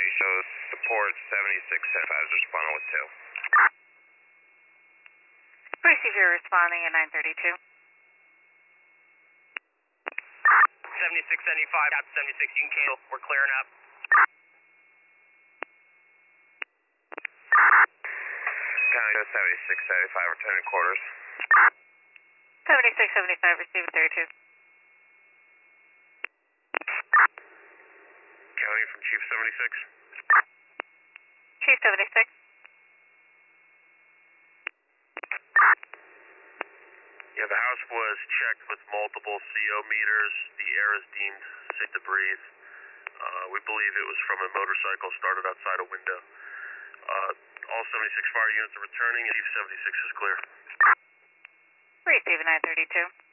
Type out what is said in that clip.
shows support 7675 is responding with 2. Receiver responding at 932. 7675, Cap 76, you can cancel. We're clearing up. County 7675, returning quarters. 7675, receiver 32. County from Chief 76. Chief 76. Yeah, the house was checked with multiple CO meters. The air is deemed safe to breathe. We believe it was from a motorcycle started outside a window. All 76 fire units are returning and Chief 76 is clear. Receiver 932.